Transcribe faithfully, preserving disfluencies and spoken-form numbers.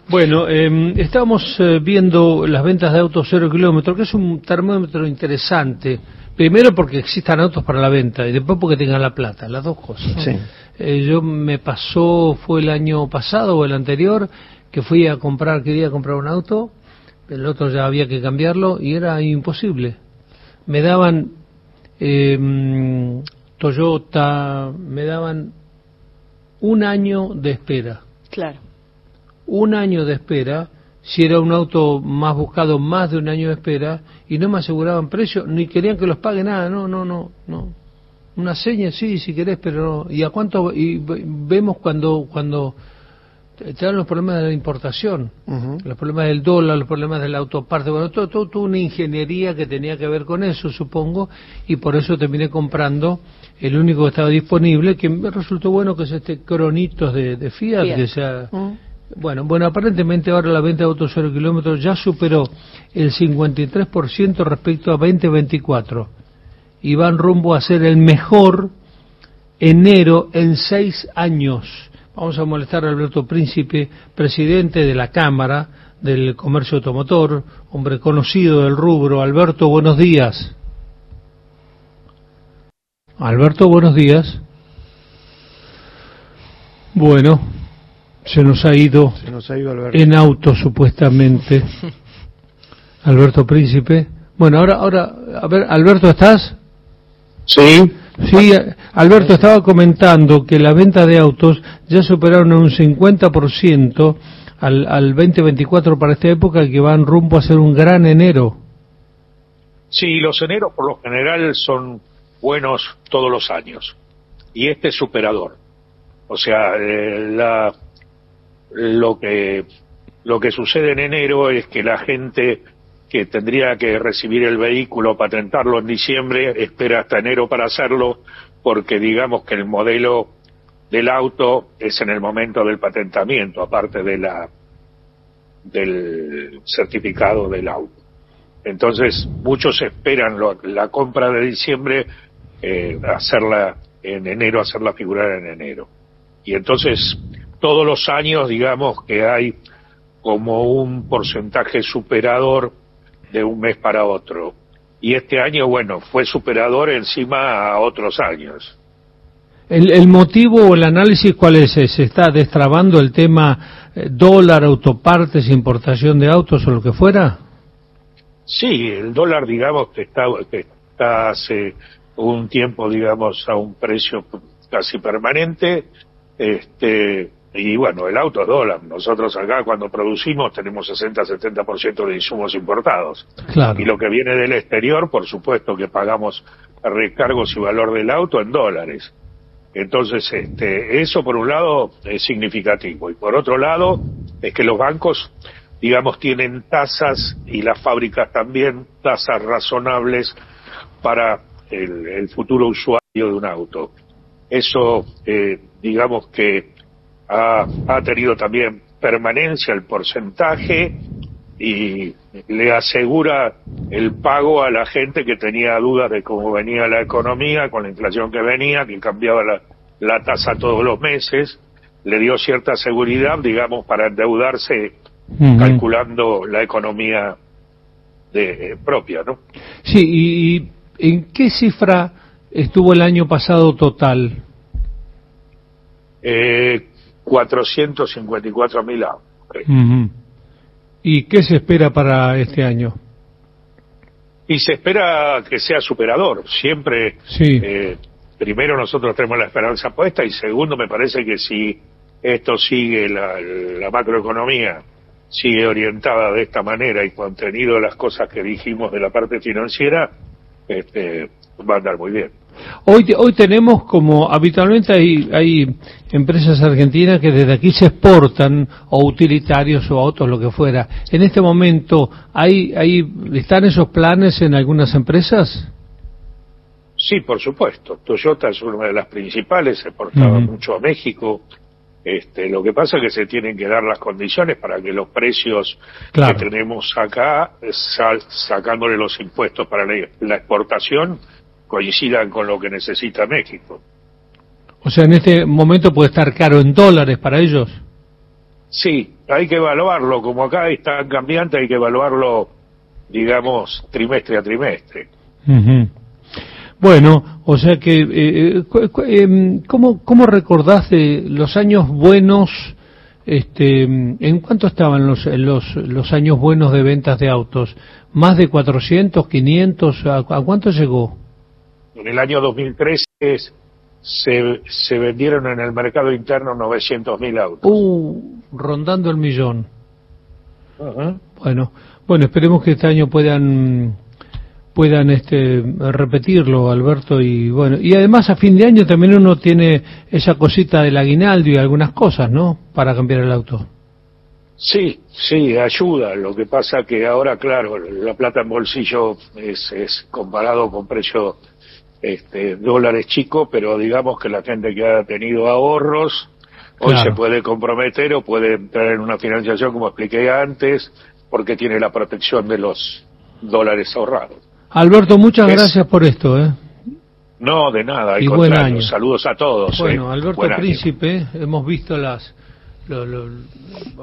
Bueno, eh, estábamos eh, viendo las ventas de autos cero kilómetros, que es un termómetro interesante. Primero porque existan autos para la venta y después porque tengan la plata, las dos cosas. Sí. Eh, yo me pasó, fue el año pasado o el anterior, que fui a comprar, quería comprar un auto, el otro ya había que cambiarlo y era imposible. Me daban eh, Toyota, me daban un año de espera. Claro. Un año de espera, si era un auto más buscado, más de un año de espera, y no me aseguraban precio, ni querían que los pague nada, no, no, no, no. Una seña, sí, si querés, pero no. ¿Y a cuánto? Y vemos cuando cuando te dan los problemas de la importación, uh-huh. los problemas del dólar, los problemas de la autoparte, bueno, todo, todo, toda una ingeniería que tenía que ver con eso, supongo, y por eso terminé comprando el único que estaba disponible, que me resultó bueno, que es este Cronitos de, de Fiat, Fiat, que sea... Uh-huh. Bueno, bueno, aparentemente ahora la venta de autos cero kilómetros ya superó el cincuenta y tres por ciento respecto a veinte veinticuatro y van rumbo a ser el mejor enero en seis años. Vamos a molestar a Alberto Príncipe, presidente de la Cámara del Comercio Automotor, hombre conocido del rubro. Alberto, buenos días. Alberto, buenos días. Bueno, se nos ha ido, se nos ha ido Alberto. En auto supuestamente. Alberto Príncipe. Bueno, ahora, ahora, a ver, Alberto, ¿estás? Sí. Sí, Alberto, estaba comentando que la venta de autos ya superaron un cincuenta por ciento al, al veinte veinticuatro para esta época, que van rumbo a ser un gran enero. Sí, los eneros por lo general son buenos todos los años. Y este es superador. O sea, eh, la... lo que lo que sucede en enero es que la gente que tendría que recibir el vehículo, patentarlo en diciembre, espera hasta enero para hacerlo, porque digamos que el modelo del auto es en el momento del patentamiento, aparte de la del certificado del auto. Entonces muchos esperan lo, la compra de diciembre, eh, hacerla en enero, hacerla figurar en enero. Y entonces todos los años, digamos que hay como un porcentaje superador de un mes para otro. Y este año, bueno, fue superador encima a otros años. ¿El, el motivo o el análisis cuál es? ¿Se está destrabando el tema eh, dólar, autopartes, importación de autos o lo que fuera? Sí, el dólar, digamos, que está, que está hace un tiempo, digamos, a un precio casi permanente. Este... Y bueno, el auto es dólar. Nosotros acá cuando producimos tenemos sesenta a setenta por ciento de insumos importados. Claro. Y lo que viene del exterior, por supuesto que pagamos recargos y valor del auto en dólares. Entonces, este, eso por un lado es significativo. Y por otro lado, es que los bancos, digamos, tienen tasas, y las fábricas también, tasas razonables para el, el futuro usuario de un auto. Eso, eh, digamos que Ha, ha tenido también permanencia el porcentaje y le asegura el pago a la gente que tenía dudas de cómo venía la economía, con la inflación que venía, que cambiaba la, la tasa todos los meses, le dio cierta seguridad, digamos, para endeudarse, uh-huh. calculando la economía de, eh, propia, ¿no? Sí, y, y ¿en qué cifra estuvo el año pasado total? Eh... cuatrocientos cincuenta y cuatro mil autos. Uh-huh. ¿Y qué se espera para este año? Y se espera que sea superador. Siempre, sí. eh, primero nosotros tenemos la esperanza puesta, y segundo me parece que si esto sigue, la, la macroeconomía sigue orientada de esta manera y contenido las cosas que dijimos de la parte financiera, este, va a andar muy bien. Hoy hoy tenemos, como habitualmente hay hay empresas argentinas que desde aquí se exportan, o utilitarios o autos, lo que fuera. En este momento, ¿hay hay están esos planes en algunas empresas? Sí, por supuesto. Toyota es una de las principales, se exportaba uh-huh. mucho a México. Este, lo que pasa es que se tienen que dar las condiciones para que los precios claro. que tenemos acá, sal, sacándole los impuestos para la, la exportación, coincidan con lo que necesita México. O sea, en este momento puede estar caro en dólares para ellos. Sí, hay que evaluarlo, como acá es tan cambiante, hay que evaluarlo, digamos, trimestre a trimestre. Uh-huh. Bueno, o sea que, eh, eh, ¿cómo, cómo recordás de los años buenos? Este, ¿en cuánto estaban los, los, los años buenos de ventas de autos? ¿Más de cuatrocientos, quinientos? ¿A, a cuánto llegó? En el año dos mil trece se, se vendieron en el mercado interno novecientos mil autos. Uh, rondando el millón. Uh-huh. Bueno, bueno, esperemos que este año puedan puedan este repetirlo, Alberto, y bueno, y además a fin de año también uno tiene esa cosita del aguinaldo y algunas cosas, ¿no?, para cambiar el auto. Sí, sí, ayuda. Lo que pasa que ahora, claro, la plata en bolsillo es, es comparado con precio este, dólares chico, pero digamos que la gente que ha tenido ahorros hoy Claro. se puede comprometer o puede entrar en una financiación, como expliqué antes, porque tiene la protección de los dólares ahorrados. Alberto, muchas Es- gracias por esto, ¿eh? No, de nada, al Y buen contrario. año. Saludos a todos. Bueno, eh. Alberto Buen año. Príncipe, hemos visto las... lo- lo-